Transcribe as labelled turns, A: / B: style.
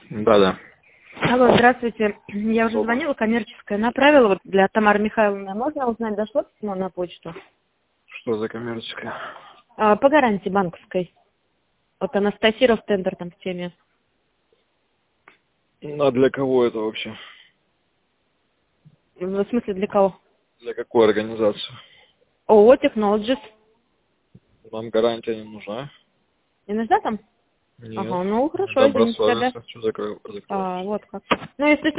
A: Да.
B: Алло, здравствуйте. Я уже
A: Добрый.
B: звонила, коммерческая. Направила вот для Тамары Михайловны. Можно узнать, дошло письмо на почту?
A: Что за коммерческая?
B: По гарантии банковской. Вот Анастасия Ростендер там в теме.
A: Ну, а для кого это вообще?
B: В смысле, для кого?
A: Для какой организации?
B: ООО Technologies.
A: Нам гарантия не нужна.
B: Не нужна там?
A: Нет.
B: Ага, ну хорошо, извините тогда.
A: Добросовестно. Что за
B: Вот как. Ну, если